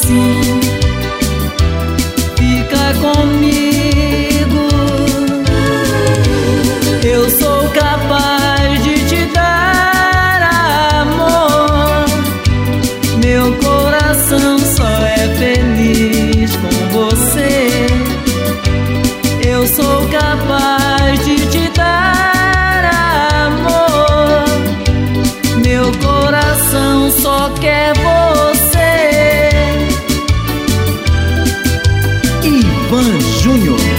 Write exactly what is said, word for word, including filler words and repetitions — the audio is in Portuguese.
assim. Fica comigo, eu sou capaz de te dar amor. Meu coração só é feliz com você. Eu sou capaz de te dar amor. Meu coração só quer você. Ivan Júnior.